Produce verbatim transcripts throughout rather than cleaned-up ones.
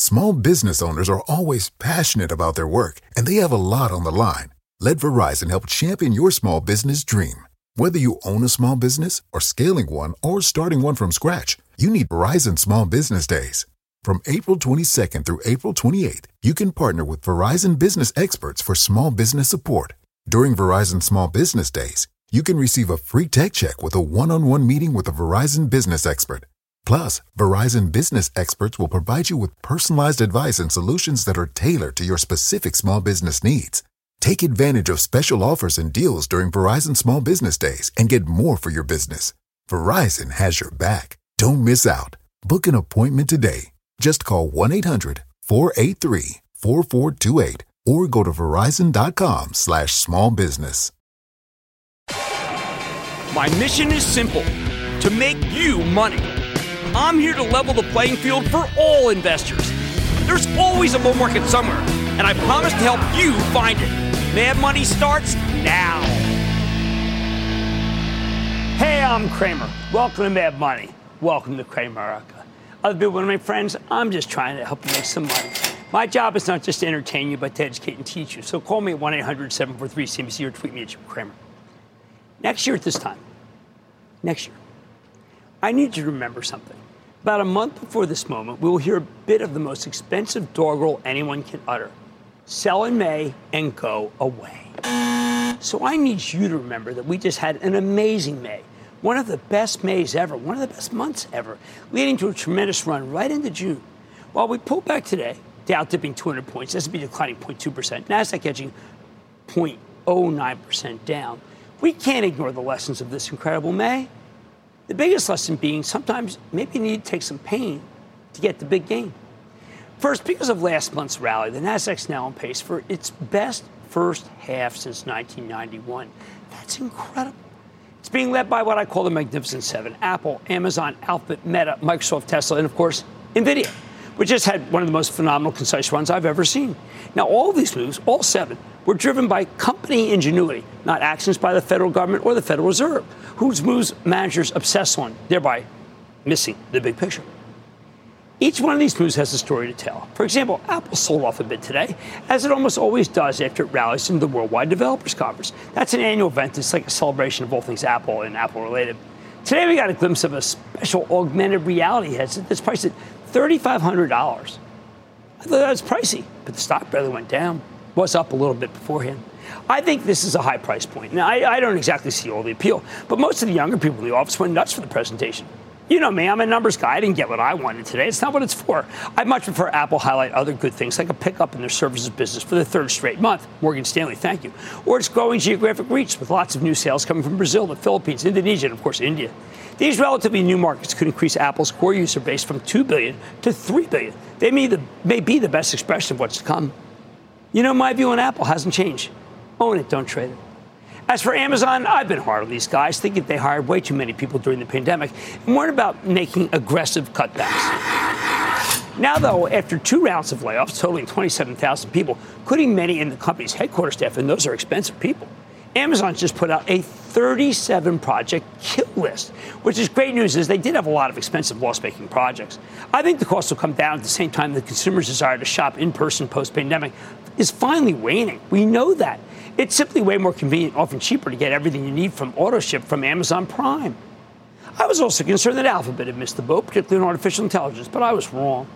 Small business owners are always passionate about their work, and they have a lot on the line. Let Verizon help champion your small business dream. Whether you own a small business or scaling one or starting one from scratch, you need Verizon Small Business Days. From April twenty-second through April twenty-eighth, you can partner with Verizon business experts for small business support. During Verizon Small Business Days, you can receive a free tech check with a one-on-one meeting with a Verizon business expert. Plus, Verizon business experts will provide you with personalized advice and solutions that are tailored to your specific small business needs. Take advantage of special offers and deals during Verizon Small Business Days and get more for your business. Verizon has your back. Don't miss out. Book an appointment today. Just call one eight hundred four eight three four four two eight or go to verizon.com slash small business. My mission is simple, to make you money. I'm here to level the playing field for all investors. There's always a bull market somewhere, and I promise to help you find it. Mad Money starts now. Hey, I'm Cramer. Welcome to Mad Money. Welcome to Cramerica. Other people, one of my friends, I'm just trying to help you make some money. My job is not just to entertain you, but to educate and teach you. So call me at one eight hundred seven four three C B C or tweet me at Jim Cramer. Next year at this time, next year, I need you to remember something. About a month before this moment, we will hear a bit of the most expensive doggerel anyone can utter. Sell in May and go away. So I need you to remember that we just had an amazing May. One of the best Mays ever, one of the best months ever, leading to a tremendous run right into June. While we pulled back today, Dow dipping two hundred points, S and P declining zero point two percent, NASDAQ edging zero point zero nine percent down, we can't ignore the lessons of this incredible May. The biggest lesson being sometimes maybe you need to take some pain to get the big gain. First, because of last month's rally, the NASDAQ's now on pace for its best first half since nineteen ninety-one. That's incredible. It's being led by what I call the Magnificent Seven: Apple, Amazon, Alphabet, Meta, Microsoft, Tesla, and of course, NVIDIA, which just had one of the most phenomenal, concise runs I've ever seen. Now, all of these moves, all seven, were driven by company ingenuity, not actions by the federal government or the Federal Reserve, whose moves managers obsess on, thereby missing the big picture. Each one of these moves has a story to tell. For example, Apple sold off a bit today, as it almost always does after it rallies into the Worldwide Developers Conference. That's an annual event. It's like a celebration of all things Apple and Apple-related. Today, we got a glimpse of a special augmented reality headset that's priced at three thousand five hundred dollars. I thought that was pricey, but the stock barely went down. Was up a little bit beforehand. I think this is a high price point. Now, I, I don't exactly see all the appeal, but most of the younger people in the office went nuts for the presentation. You know me, I'm a numbers guy. I didn't get what I wanted today. It's not what it's for. I'd much prefer Apple highlight other good things, like a pickup in their services business for the third straight month. Morgan Stanley, thank you. Or its growing geographic reach, with lots of new sales coming from Brazil, the Philippines, Indonesia, and of course, India. These relatively new markets could increase Apple's core user base from two billion to three billion. They may, the, may be the best expression of what's to come. You know, my view on Apple hasn't changed. Own it, don't trade it. As for Amazon, I've been hard on these guys, thinking they hired way too many people during the pandemic and weren't about making aggressive cutbacks. Now, though, after two rounds of layoffs totaling twenty-seven thousand people, including many in the company's headquarters staff, and those are expensive people, Amazon just put out a thirty-seven project kill list, which is great news, as they did have a lot of expensive loss-making projects. I think the cost will come down at the same time the consumer's desire to shop in person post-pandemic is finally waning. We know that. It's simply way more convenient, often cheaper, to get everything you need from AutoShip from Amazon Prime. I was also concerned that Alphabet had missed the boat, particularly in artificial intelligence, but I was wrong.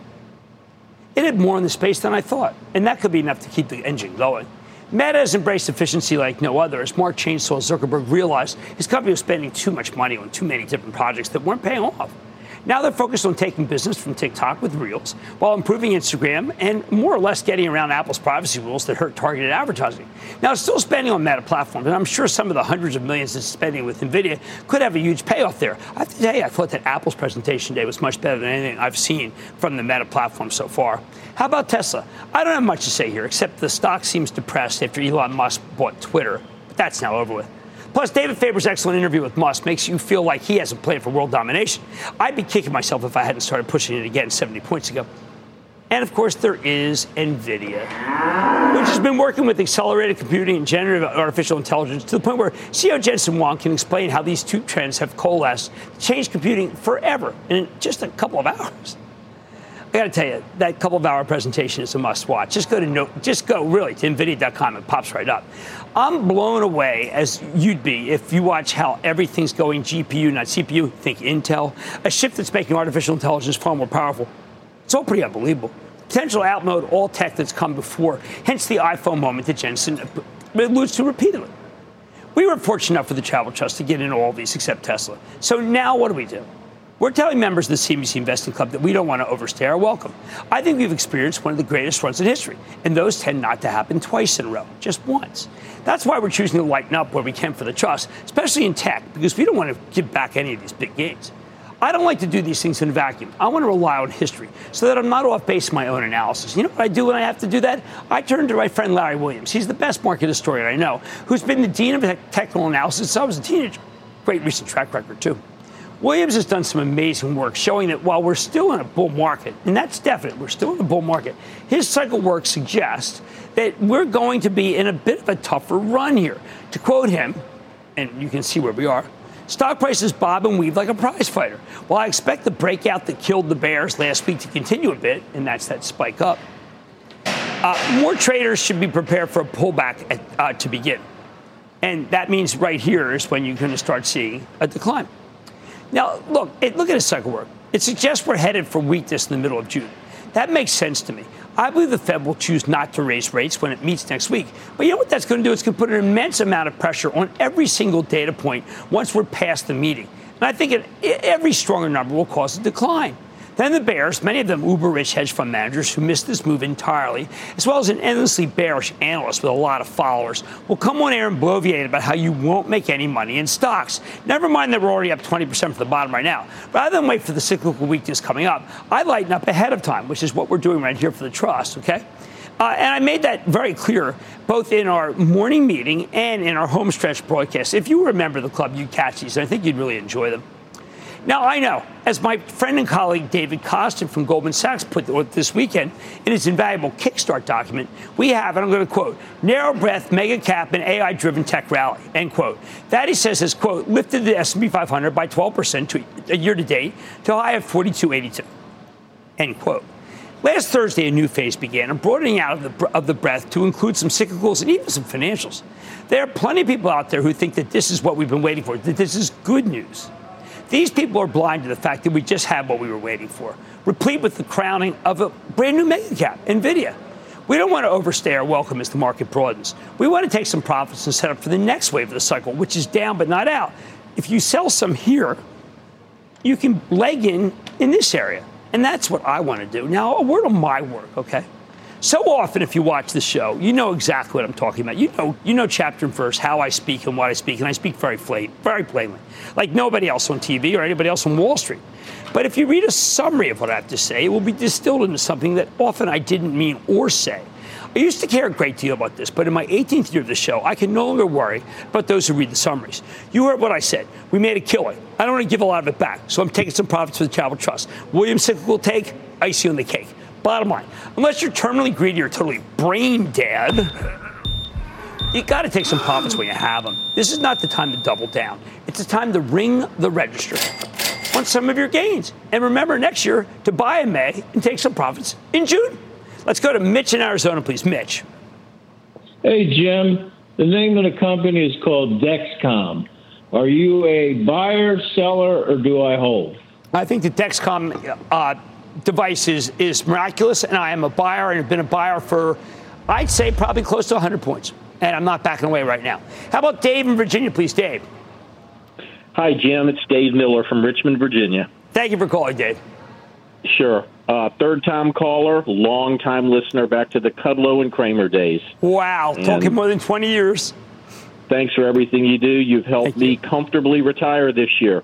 It had more in the space than I thought, and that could be enough to keep the engine going. Meta has embraced efficiency like no other, as Mark Chainsaw Zuckerberg realized his company was spending too much money on too many different projects that weren't paying off. Now they're focused on taking business from TikTok with Reels, while improving Instagram and more or less getting around Apple's privacy rules that hurt targeted advertising. Now, it's still spending on Meta platforms, and I'm sure some of the hundreds of millions it's spending with NVIDIA could have a huge payoff there. I have to tell you, I thought that Apple's presentation day was much better than anything I've seen from the Meta platform so far. How about Tesla? I don't have much to say here, except the stock seems depressed after Elon Musk bought Twitter, but that's now over with. Plus, David Faber's excellent interview with Musk makes you feel like he has a plan for world domination. I'd be kicking myself if I hadn't started pushing it again seventy points ago. And, of course, there is NVIDIA, which has been working with accelerated computing and generative artificial intelligence to the point where C E O Jensen Huang can explain how these two trends have coalesced to change computing forever in just a couple of hours. got to tell you, that couple of hour presentation is a must watch. Just go to no, just go really to NVIDIA dot com. It pops right up. I'm blown away, as you'd be, if you watch how everything's going G P U, not C P U. Think Intel, a shift that's making artificial intelligence far more powerful. It's all pretty unbelievable. Potential to outmode all tech that's come before. Hence the iPhone moment that Jensen alludes to repeatedly. We were fortunate enough for the Travel Trust to get into all these except Tesla. So now what do we do? We're telling members of the C N B C Investing Club that we don't want to overstay our welcome. I think we've experienced one of the greatest runs in history, and those tend not to happen twice in a row, just once. That's why we're choosing to lighten up where we can for the trust, especially in tech, because we don't want to give back any of these big gains. I don't like to do these things in a vacuum. I want to rely on history so that I'm not off base in my own analysis. You know what I do when I have to do that? I turn to my friend Larry Williams. He's the best market historian I know, who's been the dean of technical analysis since I was a teenager. Great recent track record, too. Williams has done some amazing work showing that while we're still in a bull market, and that's definite, we're still in a bull market, his cycle work suggests that we're going to be in a bit of a tougher run here. To quote him, and you can see where we are, stock prices bob and weave like a prize fighter. While I expect the breakout that killed the bears last week to continue a bit, and that's that spike up, uh, more traders should be prepared for a pullback at, uh, to begin. And that means right here is when you're going to start seeing a decline. Now, look, it, look at his cycle work. It suggests we're headed for weakness in the middle of June. That makes sense to me. I believe the Fed will choose not to raise rates when it meets next week. But you know what that's going to do? It's going to put an immense amount of pressure on every single data point once we're past the meeting. And I think it, every stronger number will cause a decline. Then the bears, many of them uber-rich hedge fund managers who missed this move entirely, as well as an endlessly bearish analyst with a lot of followers, will come on air and bloviate about how you won't make any money in stocks. Never mind that we're already up twenty percent from the bottom right now. Rather than wait for the cyclical weakness coming up, I lighten up ahead of time, which is what we're doing right here for the trust, okay? Uh, and I made that very clear both in our morning meeting and in our home stretch broadcast. If you were a member of the club, you'd catch these, and I think you'd really enjoy them. Now, I know, as my friend and colleague David Kostin from Goldman Sachs put this weekend in his invaluable Kickstart document, we have, and I'm going to quote, narrow breadth, mega cap, and A I-driven tech rally, end quote. That, he says, has, quote, lifted the S and P five hundred by twelve percent to a year to date to a high of forty-two eighty-two, end quote. Last Thursday, a new phase began, a broadening out of the, of the breadth to include some cyclicals and even some financials. There are plenty of people out there who think that this is what we've been waiting for, that this is good news. These people are blind to the fact that we just had what we were waiting for, replete with the crowning of a brand new mega cap, NVIDIA. We don't want to overstay our welcome as the market broadens. We want to take some profits and set up for the next wave of the cycle, which is down but not out. If you sell some here, you can leg in in this area. And that's what I want to do. Now, a word on my work, okay? So often, if you watch the show, you know exactly what I'm talking about. You know, you know chapter and verse, how I speak and what I speak, and I speak very plain, very plainly, like nobody else on T V or anybody else on Wall Street. But if you read a summary of what I have to say, it will be distilled into something that often I didn't mean or say. I used to care a great deal about this, but in my eighteenth year of the show, I can no longer worry about those who read the summaries. You heard what I said. We made a killing. I don't want to give a lot of it back, so I'm taking some profits for the Travel Trust. Williams cyclical take, icing on the cake. Bottom line, unless you're terminally greedy or totally brain dead, you got to take some profits when you have them. This is not the time to double down. It's the time to ring the register on some of your gains. And remember next year to buy in May and take some profits in June. Let's go to Mitch in Arizona, please. Mitch. Hey, Jim. The name of the company is called Dexcom. Are you a buyer, seller, or do I hold? I think the Dexcom uh, device is, is miraculous, and I am a buyer and have been a buyer for, I'd say, probably close to one hundred points. And I'm not backing away right now. How about Dave in Virginia, please, Dave? Hi, Jim. It's Dave Miller from Richmond, Virginia. Thank you for calling, Dave. Sure. Uh, third-time caller, long-time listener back to the Kudlow and Kramer days. Wow. And talking more than twenty years. Thanks for everything you do. You've helped Thank me you. comfortably retire this year.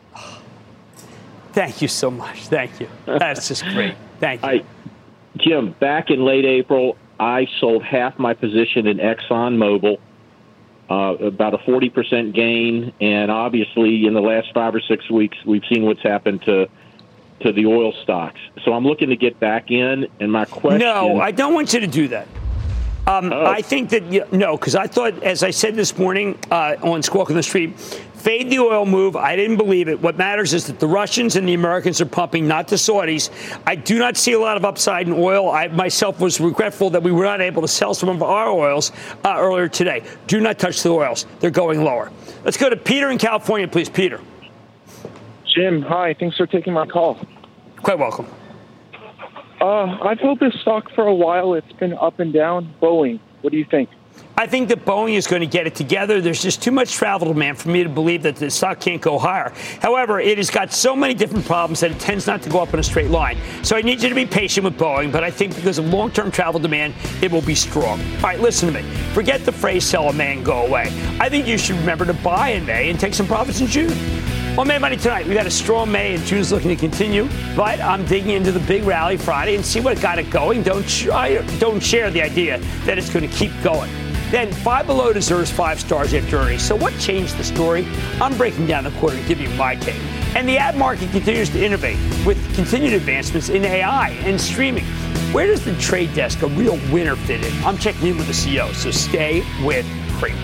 Thank you so much. Thank you. That's just great. Thank you. I, Jim, back in late April, I sold half my position in ExxonMobil, uh, about a forty percent gain. And obviously, in the last five or six weeks, we've seen what's happened to to the oil stocks. So I'm looking to get back in. And my question... No, I don't want you to do that. Um, oh. I think that, you know, no, because I thought, as I said this morning uh, on Squawk on the Street, fade the oil move. I didn't believe it. What matters is that the Russians and the Americans are pumping, not the Saudis. I do not see a lot of upside in oil. I myself was regretful that we were not able to sell some of our oils uh, earlier today. Do not touch the oils. They're going lower. Let's go to Peter in California, please. Peter. Jim, hi. Thanks for taking my call. Quite welcome. Uh, I've held this stock for a while. It's been up and down. Boeing, what do you think? I think that Boeing is going to get it together. There's just too much travel demand for me to believe that the stock can't go higher. However, it has got so many different problems that it tends not to go up in a straight line. So I need you to be patient with Boeing, but I think because of long-term travel demand, it will be strong. All right, listen to me. Forget the phrase sell a May and go away. I think you should remember to buy in May and take some profits in June. On Mad Money tonight, we got a strong May, and June's looking to continue. But I'm digging into the big rally Friday and see what got it going. Don't try, don't share the idea that it's going to keep going. Then Five Below deserves five stars after earnings. So what changed the story? I'm breaking down the quarter to give you my take. And the ad market continues to innovate with continued advancements in A I and streaming. Where does the trade desk, a real winner, fit in? I'm checking in with the C E O, so stay with Cramer.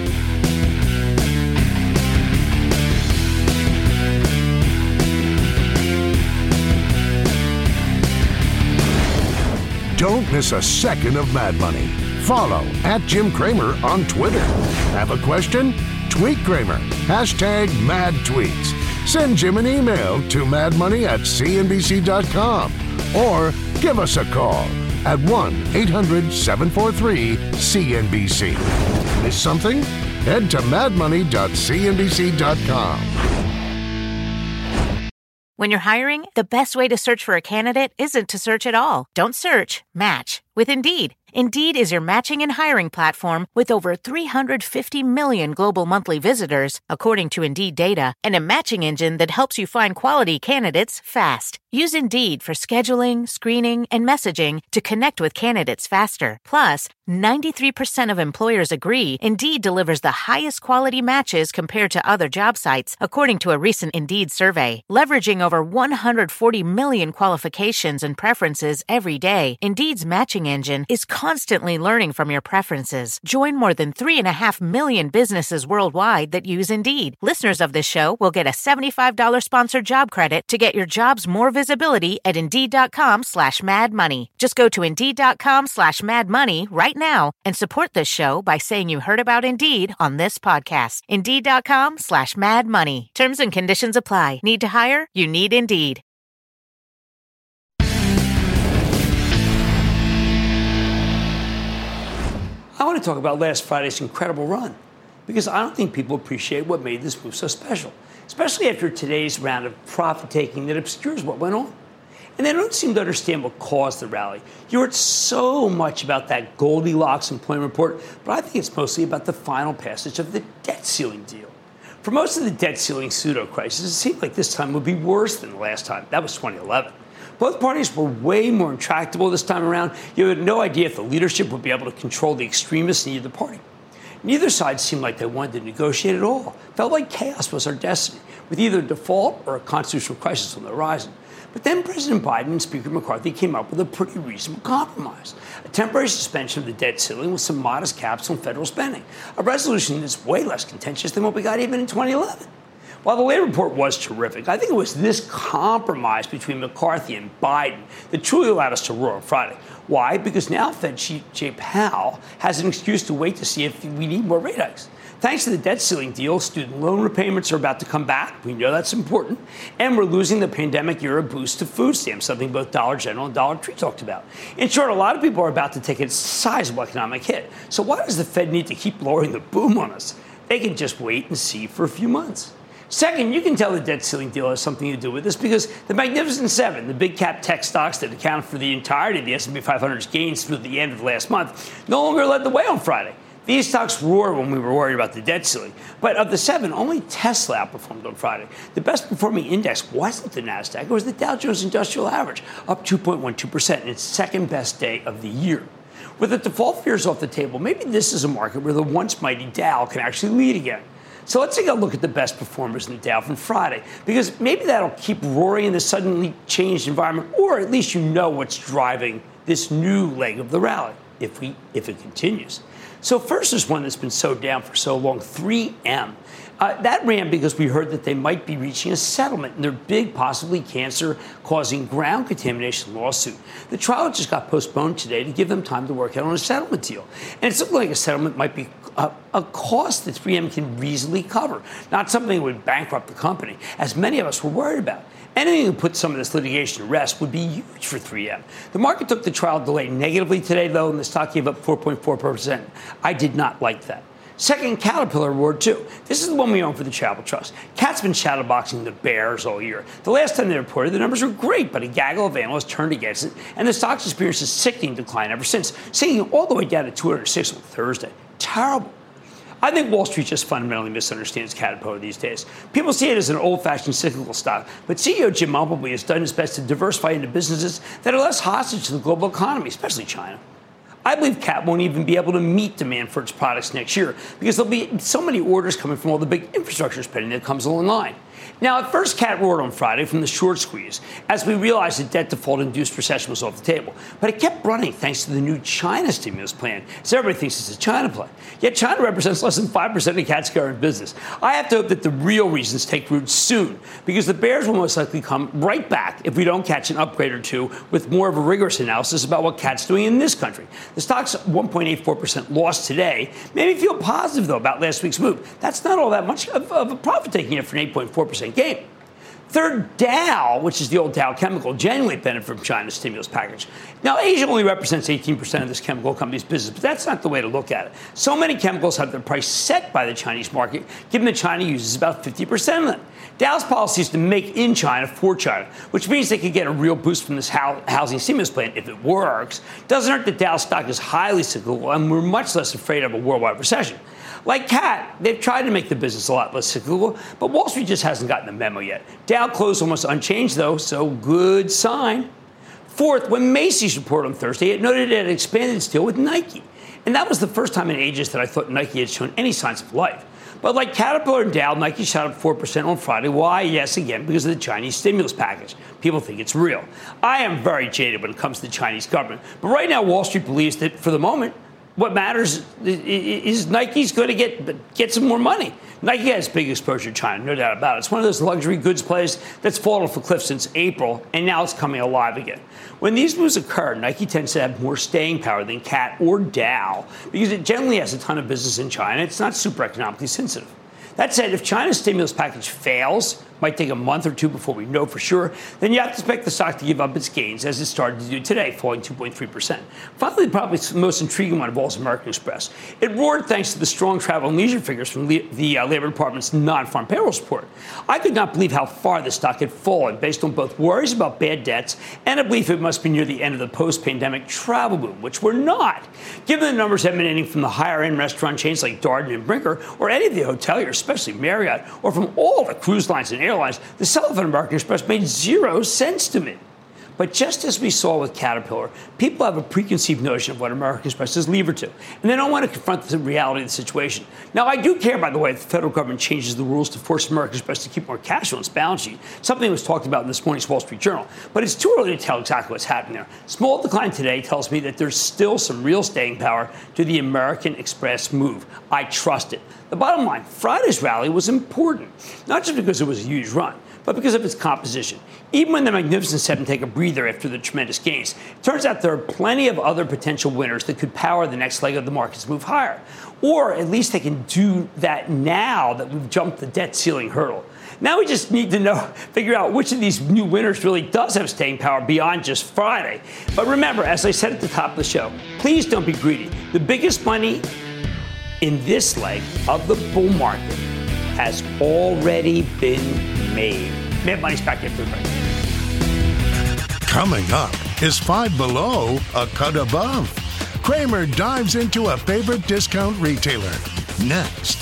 Don't miss a second of Mad Money. Follow at Jim Cramer on Twitter. Have a question? Tweet Cramer. Hashtag mad tweets. Send Jim an email to madmoney at c n b c dot com or give us a call at one eight hundred seven four three C N B C. Miss something? Head to mad money dot c n b c dot com. When you're hiring, the best way to search for a candidate isn't to search at all. Don't search, match with Indeed. Indeed is your matching and hiring platform with over three hundred fifty million global monthly visitors, according to Indeed data, and a matching engine that helps you find quality candidates fast. Use Indeed for scheduling, screening, and messaging to connect with candidates faster. Plus, ninety-three percent of employers agree Indeed delivers the highest quality matches compared to other job sites, according to a recent Indeed survey. Leveraging over one hundred forty million qualifications and preferences every day, Indeed's matching engine is constantly learning from your preferences. Join more than three and a half million businesses worldwide that use Indeed. Listeners of this show will get a seventy-five dollars sponsored job credit to get your jobs more visibility at Indeed.com slash Mad Money. Just go to Indeed.com slash Mad Money right now and support this show by saying you heard about Indeed on this podcast. Indeed.com slash Mad Money. Terms and conditions apply. Need to hire? You need Indeed. I want to talk about last Friday's incredible run because I don't think people appreciate what made this move so special, especially after today's round of profit-taking that obscures what went on. And they don't seem to understand what caused the rally. You heard so much about that Goldilocks employment report, but I think it's mostly about the final passage of the debt ceiling deal. For most of the debt ceiling pseudo-crisis, it seemed like this time would be worse than the last time. That was twenty eleven. Both parties were way more intractable this time around. You had no idea if the leadership would be able to control the extremists in either party. Neither side seemed like they wanted to negotiate at all. Felt like chaos was our destiny, with either default or a constitutional crisis on the horizon. But then President Biden and Speaker McCarthy came up with a pretty reasonable compromise. A temporary suspension of the debt ceiling with some modest caps on federal spending. A resolution that's way less contentious than what we got even in twenty eleven. While the Labor report was terrific, I think it was this compromise between McCarthy and Biden that truly allowed us to roar on Friday. Why? Because now Fed Chief Jay Powell has an excuse to wait to see if we need more rate hikes. Thanks to the debt ceiling deal, student loan repayments are about to come back. We know that's important. And we're losing the pandemic-era boost to food stamps, something both Dollar General and Dollar Tree talked about. In short, a lot of people are about to take a sizable economic hit. So why does the Fed need to keep lowering the boom on us? They can just wait and see for a few months. Second, you can tell the debt ceiling deal has something to do with this because the Magnificent Seven, the big cap tech stocks that accounted for the entirety of the S and P five hundred's gains through the end of last month, no longer led the way on Friday. These stocks roared when we were worried about the debt ceiling. But of the seven, only Tesla outperformed on Friday. The best performing index wasn't the NASDAQ. It was the Dow Jones Industrial Average, up two point one two percent in its second best day of the year. With the default fears off the table, maybe this is a market where the once mighty Dow can actually lead again. So let's take a look at the best performers in the Dow from Friday, because maybe that'll keep roaring in the suddenly changed environment, or at least you know what's driving this new leg of the rally. if we if it continues. So first is one that's been so down for so long, three M. Uh, that ran because we heard that they might be reaching a settlement in their big, possibly cancer-causing ground contamination lawsuit. The trial just got postponed today to give them time to work out on a settlement deal. And it's looking like a settlement might be a, a cost that three M can reasonably cover, not something that would bankrupt the company, as many of us were worried about. Anything that put some of this litigation to rest would be huge for three M. The market took the trial delay negatively today, though, and the stock gave up four point four percent. I did not like that. Second, Caterpillar Award two. This is the one we own for the Travel Trust. Cat's been shadowboxing the bears all year. The last time they reported, the numbers were great, but a gaggle of analysts turned against it, and the stock's experienced a sickening decline ever since, sinking all the way down to two hundred six on Thursday. Terrible. I think Wall Street just fundamentally misunderstands Caterpillar these days. People see it as an old-fashioned cyclical stock, but C E O Jim Umpleby has done his best to diversify into businesses that are less hostage to the global economy, especially China. I believe Cat won't even be able to meet demand for its products next year because there'll be so many orders coming from all the big infrastructure spending that comes online. Now, at first, Cat roared on Friday from the short squeeze as we realized the debt default-induced recession was off the table. But it kept running thanks to the new China stimulus plan, so everybody thinks it's a China play. Yet China represents less than five percent of Cat's current business. I have to hope that the real reasons take root soon, because the bears will most likely come right back if we don't catch an upgrade or two with more of a rigorous analysis about what Cat's doing in this country. The stock's one point eight four percent loss today made me feel positive, though, about last week's move. That's not all that much of, of a profit-taking after an eight point four percent gain. Third, Dow, which is the old Dow Chemical, genuinely benefited from China's stimulus package. Now, Asia only represents eighteen percent of this chemical company's business, but that's not the way to look at it. So many chemicals have their price set by the Chinese market, given that China uses about fifty percent of them. Dow's policy is to make in China for China, which means they could get a real boost from this housing stimulus plan if it works. Doesn't hurt that Dow's stock is highly cyclical, and we're much less afraid of a worldwide recession. Like Cat, they've tried to make the business a lot less cyclical, but Wall Street just hasn't gotten the memo yet. Dow closed almost unchanged, though, so good sign. Fourth, when Macy's reported on Thursday, it noted it had expanded its deal with Nike. And that was the first time in ages that I thought Nike had shown any signs of life. But like Caterpillar and Dow, Nike shot up four percent on Friday. Why? Yes, again, because of the Chinese stimulus package. People think it's real. I am very jaded when it comes to the Chinese government. But right now, Wall Street believes that, for the moment, what matters is Nike's going to get get some more money. Nike has big exposure to China, no doubt about it. It's one of those luxury goods plays that's fallen off a cliff since April, and now it's coming alive again. When these moves occur, Nike tends to have more staying power than Cat or Dow because it generally has a ton of business in China. It's not super economically sensitive. That said, if China's stimulus package fails, might take a month or two before we know for sure, then you have to expect the stock to give up its gains, as it started to do today, falling two point three percent. Finally, probably the most intriguing one of all is American Express. It roared thanks to the strong travel and leisure figures from le- the uh, Labor Department's non-farm payroll report. I could not believe how far the stock had fallen based on both worries about bad debts and a belief it must be near the end of the post-pandemic travel boom, which we're not. Given the numbers emanating from the higher-end restaurant chains like Darden and Brinker, or any of the hoteliers, especially Marriott, or from all the cruise lines and airlines, the sell of American Express made zero sense to me. But just as we saw with Caterpillar, people have a preconceived notion of what American Express is levered to, and they don't want to confront the reality of the situation. Now, I do care, by the way, if the federal government changes the rules to force American Express to keep more cash on its balance sheet, something that was talked about in this morning's Wall Street Journal. But it's too early to tell exactly what's happening there. Small decline today tells me that there's still some real staying power to the American Express move. I trust it. The bottom line, Friday's rally was important, not just because it was a huge run, but because of its composition. Even when the Magnificent Seven take a breather after the tremendous gains, it turns out there are plenty of other potential winners that could power the next leg of the market's move higher. Or at least they can do that now that we've jumped the debt ceiling hurdle. Now we just need to know, figure out which of these new winners really does have staying power beyond just Friday. But remember, as I said at the top of the show, please don't be greedy. The biggest money in this leg of the bull market has already been made. Mad Money's back after the break. Coming up, is Five Below a cut above? Cramer dives into a favorite discount retailer. Next.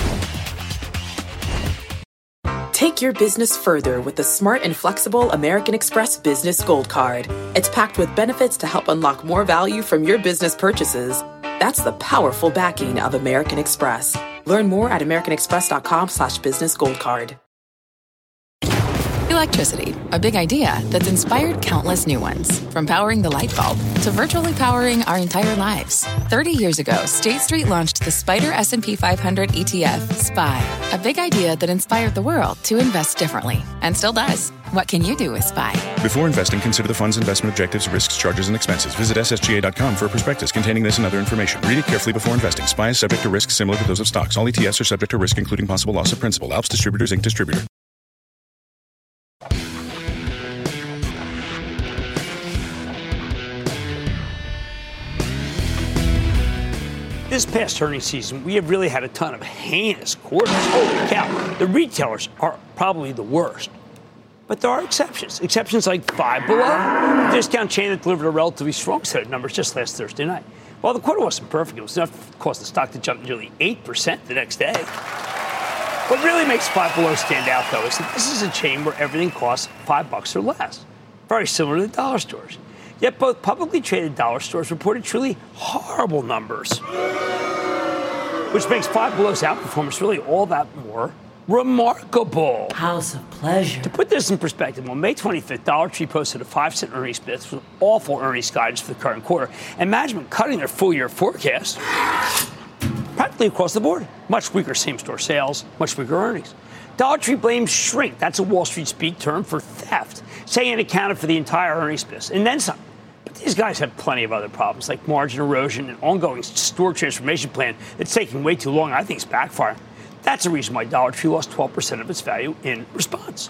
Take your business further with the smart and flexible American Express Business Gold Card. It's packed with benefits to help unlock more value from your business purchases. That's the powerful backing of American Express. Learn more at americanexpress.com slash business gold card. Electricity, a big idea that's inspired countless new ones. From powering the light bulb to virtually powering our entire lives. thirty years ago, State Street launched the Spider S and P five hundred E T F, S P Y, a big idea that inspired the world to invest differently, and still does. What can you do with S P Y? Before investing, consider the fund's investment objectives, risks, charges, and expenses. Visit S S G A dot com for a prospectus containing this and other information. Read it carefully before investing. S P Y is subject to risks similar to those of stocks. All E T Fs are subject to risk, including possible loss of principal. Alps Distributors, Incorporated. Distributor. This past earnings season, we have really had a ton of heinous quarters. Holy cow. The retailers are probably the worst. But there are exceptions. Exceptions like Five Below, a discount chain that delivered a relatively strong set of numbers just last Thursday night. While the quarter wasn't perfect, it was enough to cause the stock to jump nearly eight percent the next day. What really makes Five Below stand out, though, is that this is a chain where everything costs five bucks or less. Very similar to the dollar stores. Yet both publicly traded dollar stores reported truly horrible numbers, which makes Five Below's outperformance really all that more remarkable. House of pleasure. To put this in perspective, on May twenty-fifth, Dollar Tree posted a five cent earnings miss with awful earnings guidance for the current quarter, and management cutting their full-year forecast practically across the board. Much weaker same-store sales, much weaker earnings. Dollar Tree blames shrink. That's a Wall Street speak term for theft, saying it accounted for the entire earnings miss, and then some. But these guys have plenty of other problems, like margin erosion and ongoing store transformation plan that's taking way too long. I think it's backfiring. That's the reason why Dollar Tree lost twelve percent of its value in response.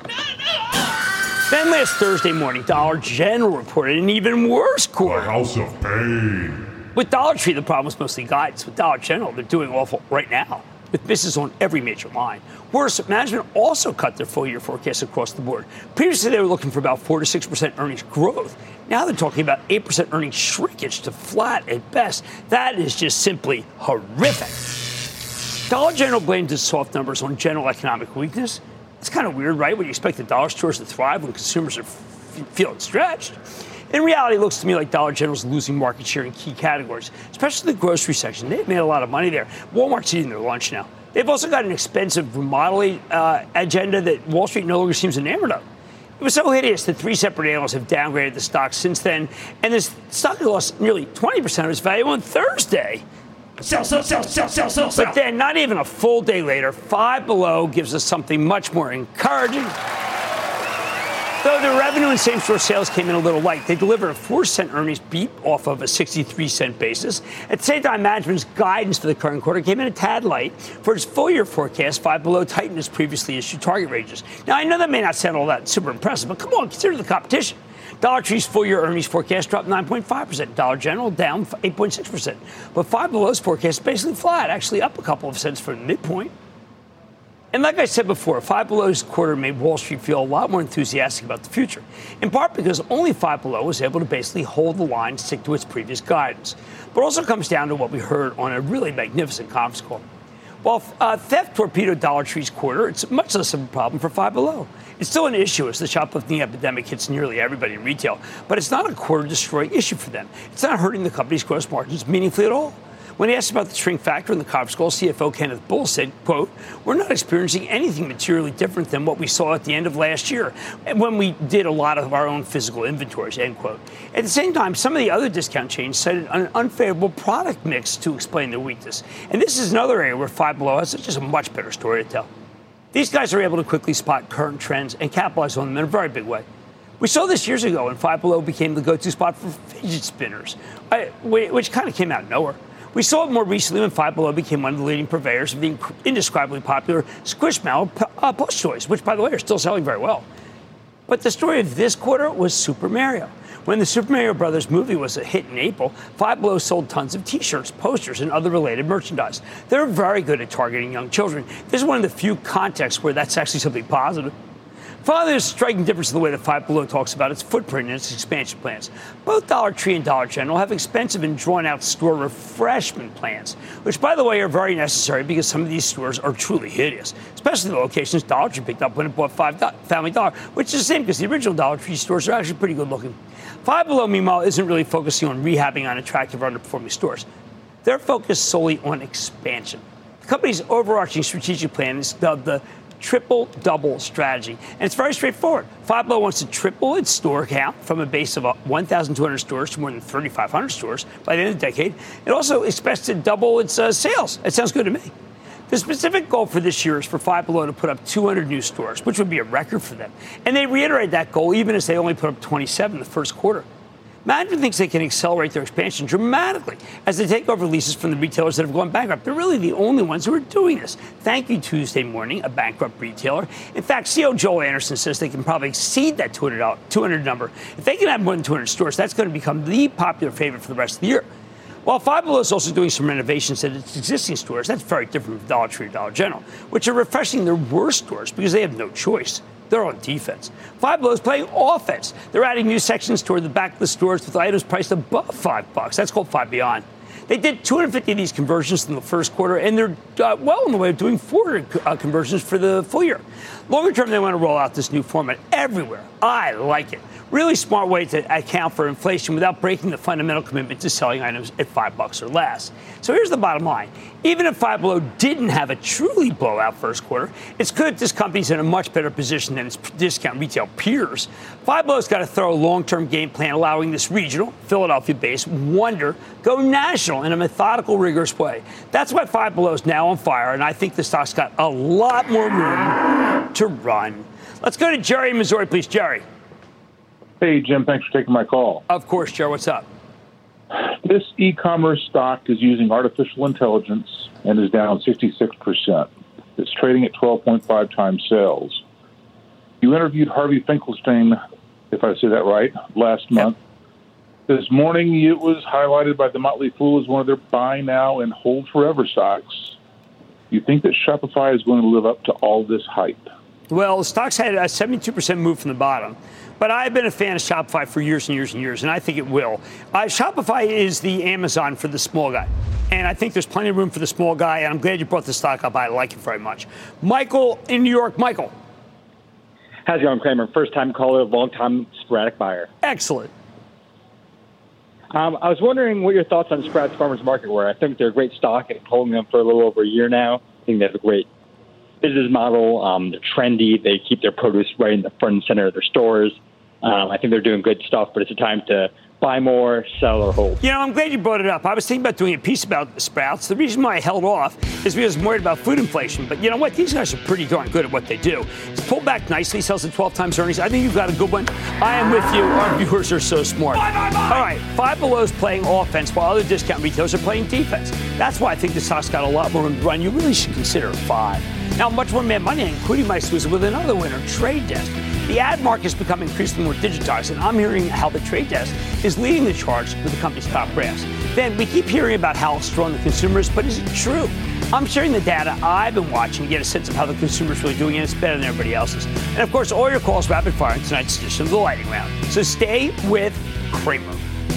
Then last Thursday morning, Dollar General reported an even worse quarter. The House of Pain. With Dollar Tree, the problem was mostly guidance. With Dollar General, they're doing awful right now, with misses on every major line. Worse, management also cut their full-year forecast across the board. Previously, they were looking for about four to six percent earnings growth. Now they're talking about eight percent earnings shrinkage to flat at best. That is just simply horrific. Dollar General blamed its soft numbers on general economic weakness. It's kind of weird, right? When you expect the dollar stores to thrive when consumers are f- feeling stretched. In reality, it looks to me like Dollar General's losing market share in key categories, especially the grocery section. They've made a lot of money there. Walmart's eating their lunch now. They've also got an expensive remodeling uh, agenda that Wall Street no longer seems enamored of. It was so hideous that three separate analysts have downgraded the stock since then, and this stock lost nearly twenty percent of its value on Thursday. Sell, sell, sell, sell, sell, sell, sell. But then, not even a full day later, Five Below gives us something much more encouraging. Though their revenue and same-store sales came in a little light, they delivered a four cent earnings beat off of a sixty-three cent basis. At the same time, management's guidance for the current quarter came in a tad light. For its full-year forecast, Five Below tightened its previously issued target ranges. Now, I know that may not sound all that super impressive, but come on, consider the competition. Dollar Tree's full-year earnings forecast dropped nine point five percent. Dollar General down eight point six percent. But Five Below's forecast is basically flat, actually up a couple of cents from the midpoint. And like I said before, Five Below's quarter made Wall Street feel a lot more enthusiastic about the future, in part because only Five Below was able to basically hold the line and stick to its previous guidance. But it also comes down to what we heard on a really magnificent conference call. While uh, theft torpedoed Dollar Tree's quarter, it's much less of a problem for Five Below. It's still an issue as the shoplifting epidemic hits nearly everybody in retail, but it's not a quarter-destroying issue for them. It's not hurting the company's gross margins meaningfully at all. When asked about the shrink factor in the conference call, C F O Kenneth Bull said, quote, "We're not experiencing anything materially different than what we saw at the end of last year when we did a lot of our own physical inventories," end quote. At the same time, some of the other discount chains cited an unfavorable product mix to explain their weakness. And this is another area where Five Below has just a much better story to tell. These guys are able to quickly spot current trends and capitalize on them in a very big way. We saw this years ago when Five Below became the go-to spot for fidget spinners, which kind of came out of nowhere. We saw it more recently when Five Below became one of the leading purveyors of the indescribably popular Squishmallow uh, plush toys, which, by the way, are still selling very well. But the story of this quarter was Super Mario. When the Super Mario Brothers movie was a hit in April, Five Below sold tons of T-shirts, posters, and other related merchandise. They're very good at targeting young children. This is one of the few contexts where that's actually something positive. Finally, there's a striking difference in the way that Five Below talks about its footprint and its expansion plans. Both Dollar Tree and Dollar General have expensive and drawn-out store refreshment plans, which, by the way, are very necessary because some of these stores are truly hideous, especially the locations Dollar Tree picked up when it bought Five Do- Family Dollar, which is the same because the original Dollar Tree stores are actually pretty good-looking. Five Below, meanwhile, isn't really focusing on rehabbing unattractive or underperforming stores. They're focused solely on expansion. The company's overarching strategic plan is dubbed the triple-double strategy. And it's very straightforward. Five Below wants to triple its store count from a base of one thousand two hundred stores to more than three thousand five hundred stores by the end of the decade. It also expects to double its uh, sales. It sounds good to me. The specific goal for this year is for Five Below to put up two hundred new stores, which would be a record for them. And they reiterate that goal even as they only put up twenty-seven the first quarter. Management thinks they can accelerate their expansion dramatically as they take over leases from the retailers that have gone bankrupt. They're really the only ones who are doing this. Thank you, Tuesday Morning, a bankrupt retailer. In fact, C E O Joel Anderson says they can probably exceed that two hundred number. If they can have more than two hundred stores, that's going to become the popular favorite for the rest of the year. While Five Below is also doing some renovations at its existing stores, that's very different from Dollar Tree or Dollar General, which are refreshing their worst stores because they have no choice. They're on defense. Five Below is playing offense. They're adding new sections toward the back of the stores with items priced above five bucks. That's called Five Beyond. They did two hundred fifty of these conversions in the first quarter, and they're uh, well on the way of doing four hundred uh, conversions for the full year. Longer term, they want to roll out this new format everywhere. I like it. Really smart way to account for inflation without breaking the fundamental commitment to selling items at five bucks or less. So here's the bottom line. Even if Five Below didn't have a truly blowout first quarter, it's good that this company's in a much better position than its discount retail peers. Five Below's got to throw a long-term game plan allowing this regional, Philadelphia-based wonder go national in a methodical, rigorous way. That's why Five Below is now on fire, and I think the stock's got a lot more room to run. Let's go to Jerry in Missouri, please. Jerry. Hey, Jim, thanks for taking my call. Of course, Jerry. What's up? This e-commerce stock is using artificial intelligence and is down sixty-six percent. It's trading at twelve point five times sales. You interviewed Harvey Finkelstein, if I say that right, last month. Yep. This morning, it was highlighted by the Motley Fool as one of their buy now and hold forever stocks. You think that Shopify is going to live up to all this hype? Well, the stock's had a seventy-two percent move from the bottom. But I've been a fan of Shopify for years and years and years, and I think it will. Uh, Shopify is the Amazon for the small guy. And I think there's plenty of room for the small guy, and I'm glad you brought the stock up. I like it very much. Michael in New York. Michael. How's it going, Kramer? First-time caller, long-time sporadic buyer. Excellent. Um, I was wondering what your thoughts on Sprouts Farmers Market were. I think they're a great stock, and holding them for a little over a year now. I think they have a great business model. Um, they're trendy. They keep their produce right in the front and center of their stores. Um, I think they're doing good stuff, but it's a time to buy more, sell, or hold. You know, I'm glad you brought it up. I was thinking about doing a piece about Sprouts. The reason why I held off is because I'm worried about food inflation. But you know what? These guys are pretty darn good at what they do. It's pulled back nicely, sells at twelve times earnings. I think you've got a good one. I am with you. Our viewers are so smart. Bye, bye, bye. All right, Five Below is playing offense while other discount retailers are playing defense. That's why I think the stock's got a lot more room to run. You really should consider five. Now, much more Mad Money, including my exclusive with another winner, Trade Desk. The ad market has become increasingly more digitized, and I'm hearing how the Trade Desk is leading the charge with the company's top brands. Then we keep hearing about how strong the consumer is, but is it true? I'm sharing the data I've been watching to get a sense of how the consumer is really doing, and it's better than everybody else's. And of course, all your calls rapid fire in tonight's edition of the Lightning Round. So stay with Kramer.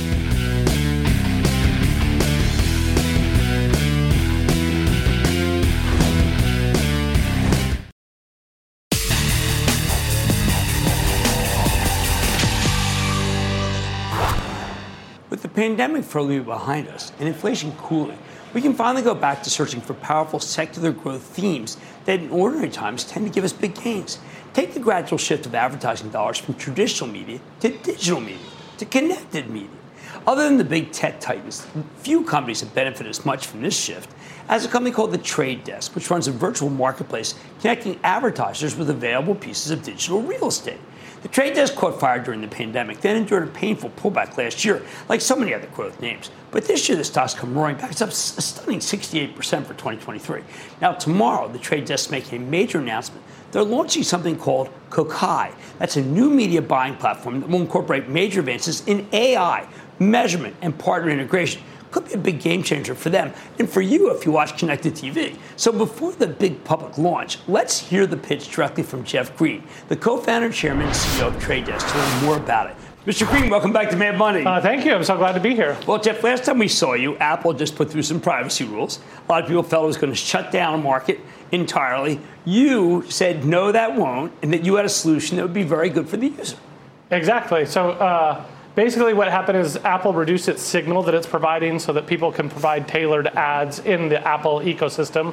Pandemic firmly behind us and inflation cooling, we can finally go back to searching for powerful secular growth themes that in ordinary times tend to give us big gains. Take the gradual shift of advertising dollars from traditional media to digital media to connected media. Other than the big tech titans, few companies have benefited as much from this shift as a company called The Trade Desk, which runs a virtual marketplace connecting advertisers with available pieces of digital real estate. The Trade Desk caught fire during the pandemic, then endured a painful pullback last year, like so many other growth names. But this year, the stock's come roaring back. It's up a stunning sixty-eight percent for twenty twenty-three. Now, tomorrow, the Trade Desk is making a major announcement. They're launching something called Kokai. That's a new media buying platform that will incorporate major advances in A I, measurement, and partner integration. Could be a big game changer for them and for you if you watch Connected T V. So before the big public launch, let's hear the pitch directly from Jeff Green, the co-founder, chairman, and C E O of Trade Desk, to learn more about it. Mister Green, welcome back to Mad Money. Uh, thank you. I'm so glad to be here. Well, Jeff, last time we saw you, Apple just put through some privacy rules. A lot of people felt it was going to shut down a market entirely. You said, no, that won't, and that you had a solution that would be very good for the user. Exactly. So, uh, Basically, what happened is Apple reduced its signal that it's providing so that people can provide tailored ads in the Apple ecosystem.